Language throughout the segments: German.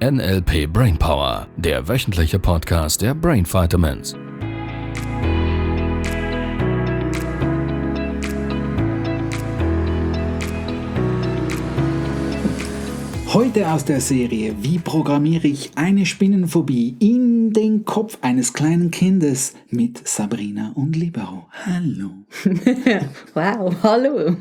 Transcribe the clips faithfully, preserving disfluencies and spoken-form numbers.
N L P Brainpower, der wöchentliche Podcast der Brain Vitamins. Heute aus der Serie Wie programmiere ich eine Spinnenphobie in den Kopf eines kleinen Kindes mit Sabrina und Libero. Hallo. Wow, hallo.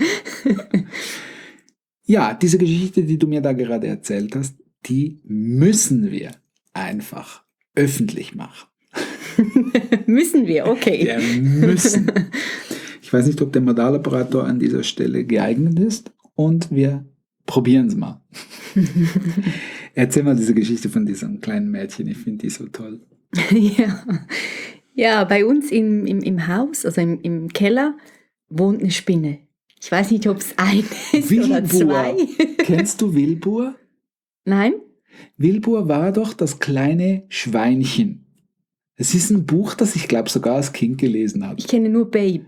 Ja, diese Geschichte, die du mir da gerade erzählt hast, die müssen wir einfach öffentlich machen. Müssen wir, okay. Wir müssen. Ich weiß nicht, ob der Modaloperator an dieser Stelle geeignet ist und wir probieren es mal. Erzähl mal diese Geschichte von diesem kleinen Mädchen, ich finde die so toll. Ja, ja bei uns im, im, im Haus, also im, im Keller, wohnt eine Spinne. Ich weiß nicht, ob es eine ist Wilbur. oder zwei. Kennst du Wilbur? Nein? Wilbur war doch das kleine Schweinchen. Es ist ein Buch, das ich glaube sogar als Kind gelesen habe. Ich kenne nur Babe.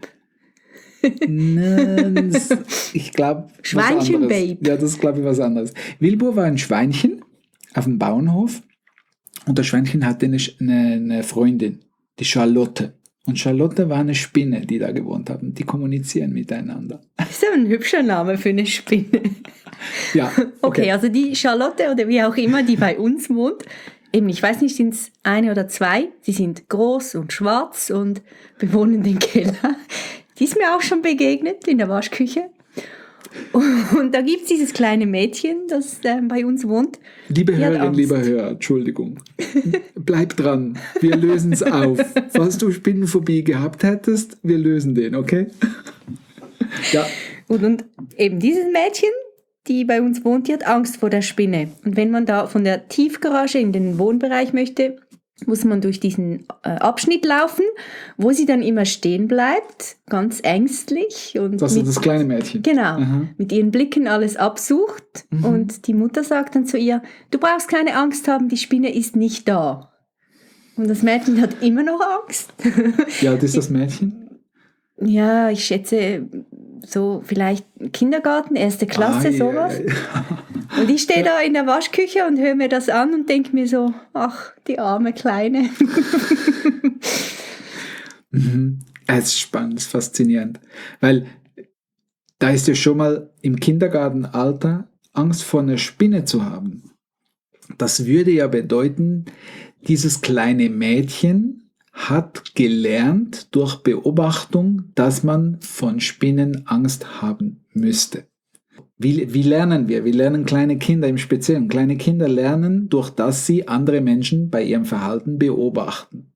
Nein, ich glaube Schweinchen Babe. Ja, das ist glaube ich was anderes. Wilbur war ein Schweinchen auf dem Bauernhof und das Schweinchen hatte eine, eine, eine Freundin, die Charlotte. Und Charlotte war eine Spinne, die da gewohnt hat. Und die kommunizieren miteinander. Das ist aber ein hübscher Name für eine Spinne. Ja. Okay, okay, also die Charlotte oder wie auch immer, die bei uns wohnt, eben, ich weiß nicht, sind es eine oder zwei, sie sind groß und schwarz und bewohnen den Keller. Die ist mir auch schon begegnet in der Waschküche. Und da gibt es dieses kleine Mädchen, das äh, bei uns wohnt. Liebe Hörerin, lieber Hörer, Entschuldigung. Bleib dran, wir lösen es auf. Falls du Spinnenphobie gehabt hättest, wir lösen den, okay? Ja. Und, und eben dieses Mädchen, die bei uns wohnt, die hat Angst vor der Spinne. Und wenn man da von der Tiefgarage in den Wohnbereich möchte, muss man durch diesen äh, Abschnitt laufen, wo sie dann immer stehen bleibt, ganz ängstlich. Und das mit, ist das kleine Mädchen. Genau, Aha. Mit ihren Blicken alles absucht. Mhm. Und die Mutter sagt dann zu ihr, du brauchst keine Angst haben, die Spinne ist nicht da. Und das Mädchen hat immer noch Angst. Wie alt ist das Mädchen? Ja, ich schätze so vielleicht Kindergarten, erste Klasse, ah, sowas. Yeah, yeah. Und ich stehe da in der Waschküche und höre mir das an und denke mir so, ach, die arme Kleine. Mhm. Es ist spannend, es ist faszinierend. Weil da ist ja schon mal im Kindergartenalter Angst vor einer Spinne zu haben. Das würde ja bedeuten, dieses kleine Mädchen hat gelernt durch Beobachtung, dass man von Spinnen Angst haben müsste. Wie, wie lernen wir? Wir lernen kleine Kinder im Speziellen. Kleine Kinder lernen, durch das sie andere Menschen bei ihrem Verhalten beobachten.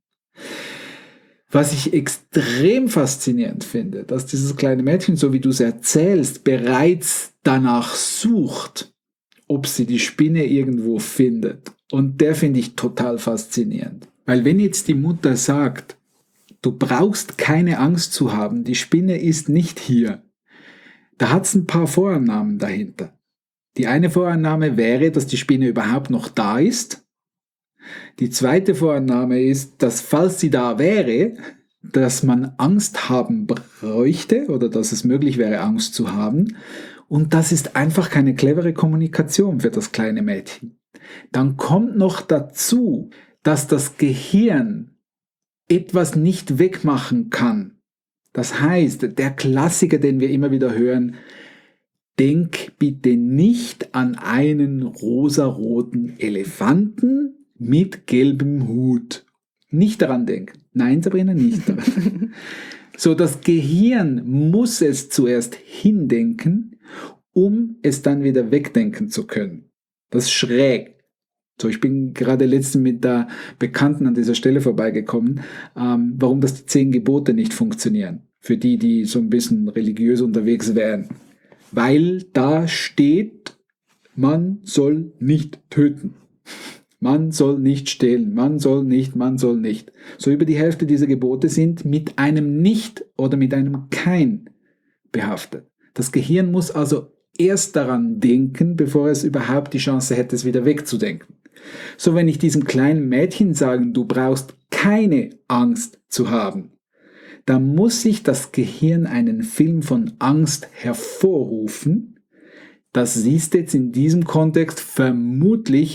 Was ich extrem faszinierend finde, dass dieses kleine Mädchen, so wie du es erzählst, bereits danach sucht, ob sie die Spinne irgendwo findet. Und der finde ich total faszinierend. Weil wenn jetzt die Mutter sagt, du brauchst keine Angst zu haben, die Spinne ist nicht hier, da hat es ein paar Vorannahmen dahinter. Die eine Vorannahme wäre, dass die Spinne überhaupt noch da ist. Die zweite Vorannahme ist, dass falls sie da wäre, dass man Angst haben bräuchte oder dass es möglich wäre, Angst zu haben. Und das ist einfach keine clevere Kommunikation für das kleine Mädchen. Dann kommt noch dazu, dass das Gehirn etwas nicht wegmachen kann. Das heißt, der Klassiker, den wir immer wieder hören, denk bitte nicht an einen rosaroten Elefanten mit gelbem Hut. Nicht daran denken. Nein, Sabrina, nicht daran. So, das Gehirn muss es zuerst hindenken, um es dann wieder wegdenken zu können. Das ist schräg. So, ich bin gerade letztens mit der Bekannten an dieser Stelle vorbeigekommen, ähm, warum das die zehn Gebote nicht funktionieren. Für die, die so ein bisschen religiös unterwegs wären. Weil da steht, man soll nicht töten. Man soll nicht stehlen. Man soll nicht, man soll nicht. So über die Hälfte dieser Gebote sind mit einem Nicht oder mit einem Kein behaftet. Das Gehirn muss also erst daran denken, bevor es überhaupt die Chance hätte, es wieder wegzudenken. So, wenn ich diesem kleinen Mädchen sage, du brauchst keine Angst zu haben, dann muss sich das Gehirn einen Film von Angst hervorrufen. Das ist jetzt in diesem Kontext vermutlich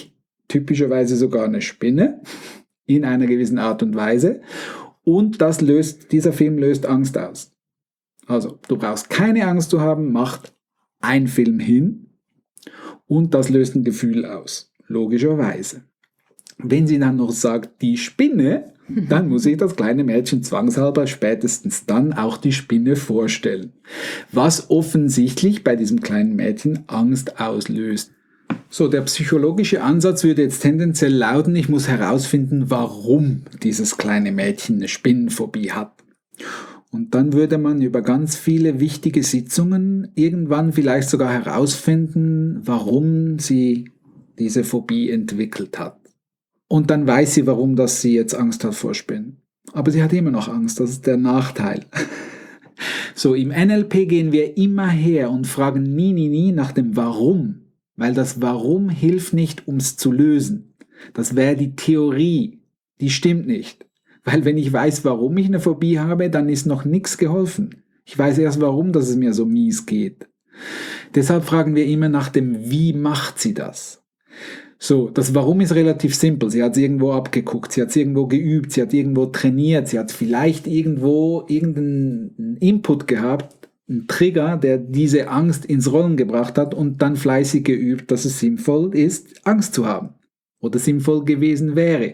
typischerweise sogar eine Spinne in einer gewissen Art und Weise. Und das löst, dieser Film löst Angst aus. Also, du brauchst keine Angst zu haben, macht ein Film hin und das löst ein Gefühl aus. Logischerweise. Wenn sie dann noch sagt, die Spinne, dann muss sich das kleine Mädchen zwangshalber spätestens dann auch die Spinne vorstellen. Was offensichtlich bei diesem kleinen Mädchen Angst auslöst. So, der psychologische Ansatz würde jetzt tendenziell lauten, ich muss herausfinden, warum dieses kleine Mädchen eine Spinnenphobie hat. Und dann würde man über ganz viele wichtige Sitzungen irgendwann vielleicht sogar herausfinden, warum sie diese Phobie entwickelt hat. Und dann weiß sie, warum das sie jetzt Angst hat vor Spinnen. Aber sie hat immer noch Angst, das ist der Nachteil. So, im N L P gehen wir immer her und fragen nie, nie, nie nach dem Warum. Weil das Warum hilft nicht, um es zu lösen. Das wäre die Theorie. Die stimmt nicht. Weil wenn ich weiß, warum ich eine Phobie habe, dann ist noch nichts geholfen. Ich weiß erst warum, dass es mir so mies geht. Deshalb fragen wir immer nach dem Wie macht sie das? So, das Warum ist relativ simpel. Sie hat es irgendwo abgeguckt, sie hat es irgendwo geübt, sie hat irgendwo trainiert, sie hat vielleicht irgendwo irgendeinen Input gehabt, einen Trigger, der diese Angst ins Rollen gebracht hat und dann fleißig geübt, dass es sinnvoll ist, Angst zu haben. Oder sinnvoll gewesen wäre.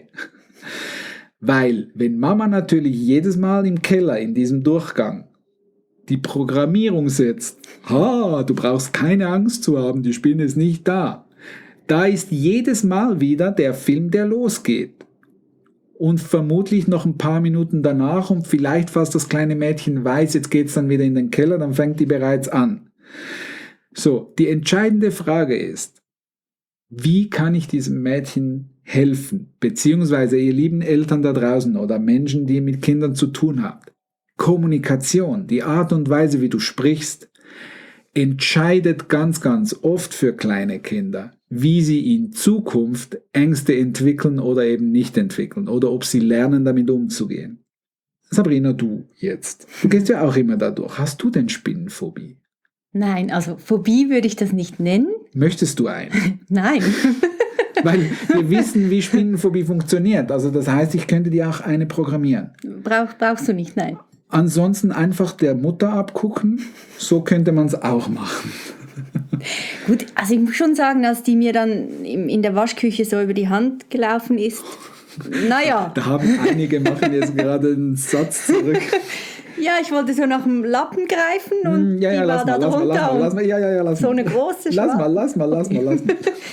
Weil, wenn Mama natürlich jedes Mal im Keller in diesem Durchgang die Programmierung setzt, ha, du brauchst keine Angst zu haben, die Spinne ist nicht da. Da ist jedes Mal wieder der Film, der losgeht. Und vermutlich noch ein paar Minuten danach und vielleicht fast das kleine Mädchen weiß, jetzt geht es dann wieder in den Keller, dann fängt die bereits an. So, die entscheidende Frage ist, wie kann ich diesem Mädchen helfen? Beziehungsweise ihr lieben Eltern da draußen oder Menschen, die mit Kindern zu tun habt. Kommunikation, die Art und Weise, wie du sprichst, entscheidet ganz, ganz oft für kleine Kinder, wie sie in Zukunft Ängste entwickeln oder eben nicht entwickeln oder ob sie lernen, damit umzugehen. Sabrina, du jetzt. Du gehst ja auch immer dadurch. Hast du denn Spinnenphobie? Nein, also Phobie würde ich das nicht nennen. Möchtest du eine? Nein. Weil wir wissen, wie Spinnenphobie funktioniert. Also das heißt, ich könnte dir auch eine programmieren. Brauch, brauchst du nicht, nein. Ansonsten einfach der Mutter abgucken. So könnte man es auch machen. Gut, also ich muss schon sagen, als die mir dann in der Waschküche so über die Hand gelaufen ist, naja. Da haben einige, machen jetzt gerade einen Satz zurück. Ja, ich wollte so nach dem Lappen greifen und ja, ja, die war da mal, drunter lass mal, lass mal, ja, ja, ja, lass so mal. eine große Lass mal, lass mal, lass mal, lass mal.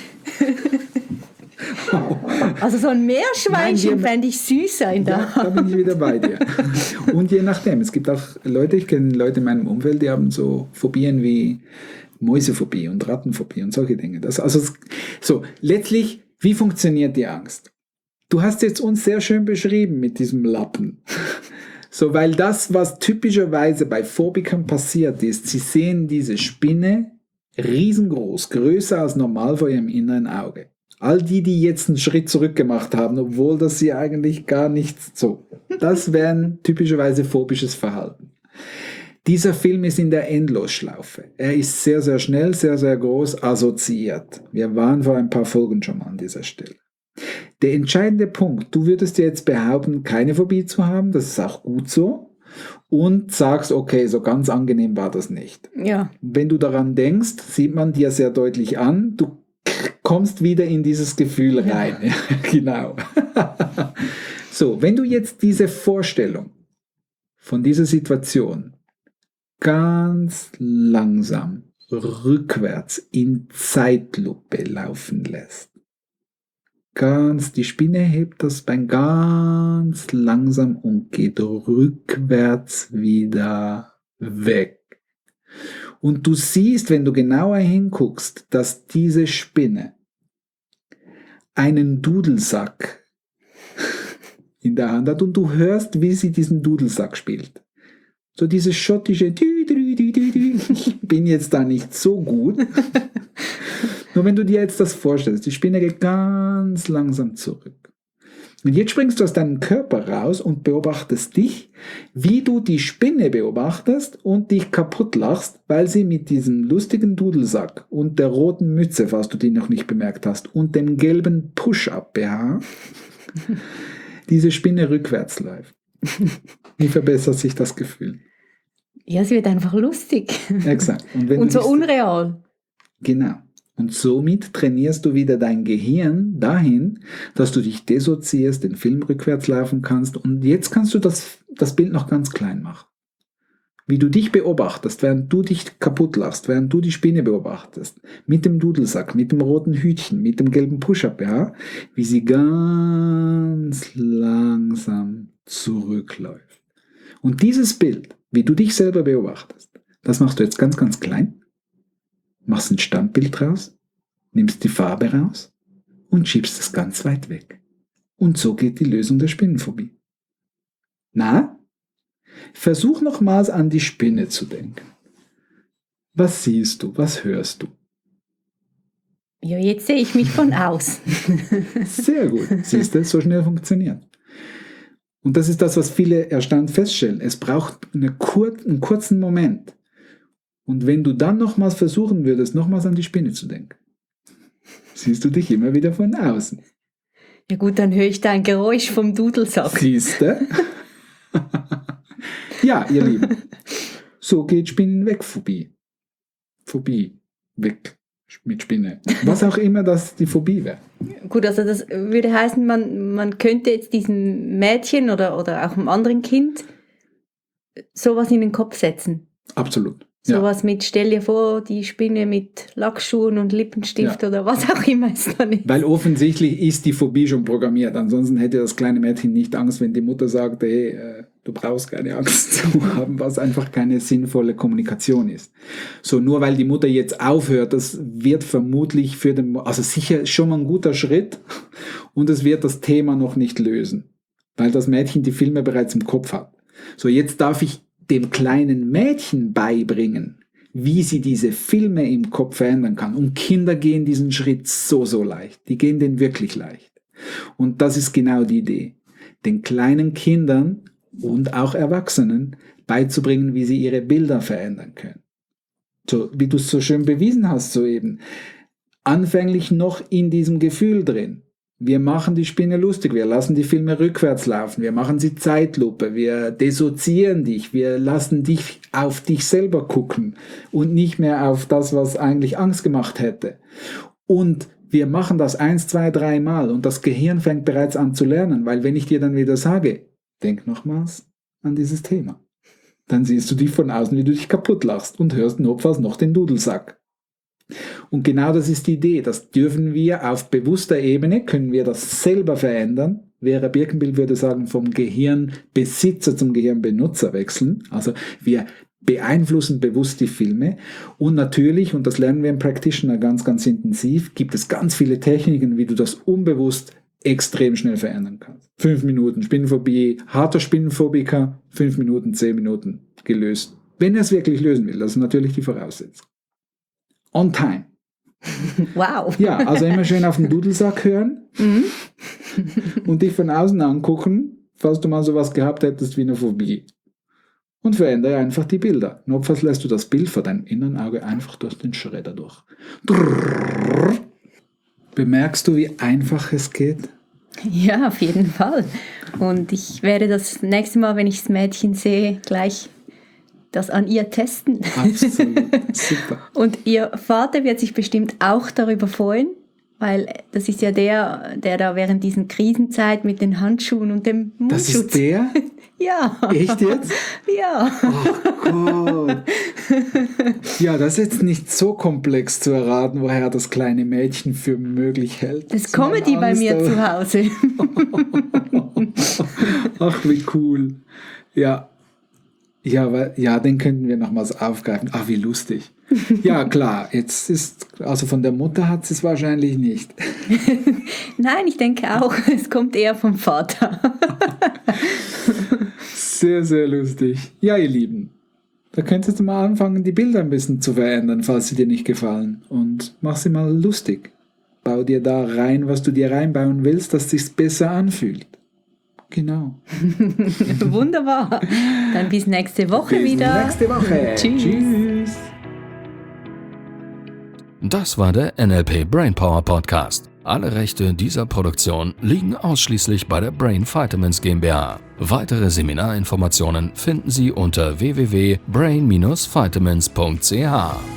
Also so ein Meerschweinchen fände ich süßer in der ja, da bin ich wieder bei dir. Und je nachdem, es gibt auch Leute, ich kenne Leute in meinem Umfeld, die haben so Phobien wie Mäusephobie und Rattenphobie und solche Dinge. Das, also so, letztlich, wie funktioniert die Angst? Du hast jetzt uns sehr schön beschrieben mit diesem Lappen. So, weil das, was typischerweise bei Phobikern passiert ist, sie sehen diese Spinne riesengroß, größer als normal vor ihrem inneren Auge. All die, die jetzt einen Schritt zurück gemacht haben, obwohl das sie eigentlich gar nichts so. Das wäre typischerweise phobisches Verhalten. Dieser Film ist in der Endlosschlaufe. Er ist sehr, sehr schnell, sehr, sehr groß assoziiert. Wir waren vor ein paar Folgen schon mal an dieser Stelle. Der entscheidende Punkt, du würdest dir jetzt behaupten, keine Phobie zu haben, das ist auch gut so, und sagst, okay, so ganz angenehm war das nicht. Ja. Wenn du daran denkst, sieht man dir sehr deutlich an, du kommst wieder in dieses Gefühl rein. Ja. Genau. So, wenn du jetzt diese Vorstellung von dieser Situation ganz langsam rückwärts in Zeitlupe laufen lässt, ganz, die Spinne hebt das Bein ganz langsam und geht rückwärts wieder weg. Und du siehst, wenn du genauer hinguckst, dass diese Spinne einen Dudelsack in der Hand hat und du hörst, wie sie diesen Dudelsack spielt. So dieses schottische Dü, Dü, Dü, Dü, Dü. Ich bin jetzt da nicht so gut. Nur wenn du dir jetzt das vorstellst, die Spinne geht ganz langsam zurück. Und jetzt springst du aus deinem Körper raus und beobachtest dich, wie du die Spinne beobachtest und dich kaputt lachst, weil sie mit diesem lustigen Dudelsack und der roten Mütze, falls du die noch nicht bemerkt hast, und dem gelben Push-Up-B H diese Spinne rückwärts läuft. Wie verbessert sich das Gefühl? Ja, es wird einfach lustig. Exakt. Und, wenn Und du so nicht- unreal. Genau. Und somit trainierst du wieder dein Gehirn dahin, dass du dich dissoziierst, den Film rückwärts laufen kannst. Und jetzt kannst du das, das Bild noch ganz klein machen. Wie du dich beobachtest, während du dich kaputt lachst, während du die Spinne beobachtest, mit dem Dudelsack, mit dem roten Hütchen, mit dem gelben Push-Up-B H, wie sie ganz langsam zurückläuft. Und dieses Bild, wie du dich selber beobachtest, das machst du jetzt ganz, ganz klein. Machst ein Standbild raus, nimmst die Farbe raus und schiebst es ganz weit weg. Und so geht die Lösung der Spinnenphobie. Na? Versuch nochmals an die Spinne zu denken. Was siehst du? Was hörst du? Ja, jetzt sehe ich mich von aus. Sehr gut. Siehst du, so schnell funktioniert. Und das ist das, was viele erstaunt feststellen. Es braucht eine kur- einen kurzen Moment. Und wenn du dann nochmals versuchen würdest, nochmals an die Spinne zu denken, siehst du dich immer wieder von außen. Ja gut, dann höre ich da ein Geräusch vom Dudelsack. Siehst du? Ja, ihr Lieben, so geht Spinnenwegphobie. Phobie, weg mit Spinne. Was auch immer das die Phobie wäre. Gut, also das würde heißen, man, man könnte jetzt diesem Mädchen oder, oder auch einem anderen Kind sowas in den Kopf setzen. Absolut. Ja. Sowas mit, stell dir vor, die Spinne mit Lackschuhen und Lippenstift Ja. oder was auch immer es dann ist. Weil offensichtlich ist die Phobie schon programmiert. Ansonsten hätte das kleine Mädchen nicht Angst, wenn die Mutter sagt, hey, äh, du brauchst keine Angst zu haben, was einfach keine sinnvolle Kommunikation ist. So, nur weil die Mutter jetzt aufhört, das wird vermutlich für den, also sicher schon mal ein guter Schritt und es wird das Thema noch nicht lösen, weil das Mädchen die Filme bereits im Kopf hat. So, jetzt darf ich dem kleinen Mädchen beibringen, wie sie diese Filme im Kopf verändern kann. Und Kinder gehen diesen Schritt so, so leicht. Die gehen den wirklich leicht. Und das ist genau die Idee. Den kleinen Kindern und auch Erwachsenen beizubringen, wie sie ihre Bilder verändern können. So, wie du es so schön bewiesen hast soeben. Anfänglich noch in diesem Gefühl drin. Wir machen die Spinne lustig, wir lassen die Filme rückwärts laufen, wir machen sie Zeitlupe, wir dissoziieren dich, wir lassen dich auf dich selber gucken und nicht mehr auf das, was eigentlich Angst gemacht hätte. Und wir machen das eins, zwei, drei Mal und das Gehirn fängt bereits an zu lernen, weil wenn ich dir dann wieder sage, denk nochmals an dieses Thema, dann siehst du dich von außen, wie du dich kaputt lachst und hörst notfalls noch den Dudelsack. Und genau das ist die Idee, das dürfen wir auf bewusster Ebene, können wir das selber verändern. Vera Birkenbild würde sagen, vom Gehirnbesitzer zum Gehirnbenutzer wechseln. Also wir beeinflussen bewusst die Filme. Und natürlich, und das lernen wir im Practitioner ganz, ganz intensiv, gibt es ganz viele Techniken, wie du das unbewusst extrem schnell verändern kannst. Fünf Minuten Spinnenphobie, harter Spinnenphobiker, fünf Minuten, zehn Minuten gelöst. Wenn er es wirklich lösen will, das ist natürlich die Voraussetzung. On time. Wow. Ja, also immer schön auf den Dudelsack hören Mhm. und dich von außen angucken, falls du mal sowas gehabt hättest wie eine Phobie. Und verändere einfach die Bilder. Notfalls lässt du das Bild vor deinem inneren Auge einfach durch den Schredder durch. Bemerkst du, wie einfach es geht? Ja, auf jeden Fall. Und ich werde das nächste Mal, wenn ich das Mädchen sehe, gleich das an ihr testen. Absolut. Super. Und ihr Vater wird sich bestimmt auch darüber freuen, weil das ist ja der, der da während diesen Krisenzeit mit den Handschuhen und dem Das Mundschutz... ist der? Ja. Echt jetzt? Ja. Oh Gott. Ja, das ist jetzt nicht so komplex zu erraten, woher das kleine Mädchen für möglich hält. Das ist Comedy bei mir zu Hause. Ach, wie cool. Ja. Ja, weil, ja, den könnten wir nochmals aufgreifen. Ach, wie lustig. Ja, klar, jetzt ist, also von der Mutter hat sie es wahrscheinlich nicht. Nein, ich denke auch, es kommt eher vom Vater. Sehr, sehr lustig. Ja, ihr Lieben, da könntest du mal anfangen, die Bilder ein bisschen zu verändern, falls sie dir nicht gefallen. Und mach sie mal lustig. bau dir da rein, was du dir reinbauen willst, dass es sich besser anfühlt. Genau. Wunderbar. Dann bis nächste Woche Bis wieder. nächste Woche. Tschüss. Tschüss. Das war der N L P Brainpower Podcast. Alle Rechte dieser Produktion liegen ausschließlich bei der Brain Vitamins GmbH. Weitere Seminarinformationen finden Sie unter w w w punkt brain dash vitamins punkt c h.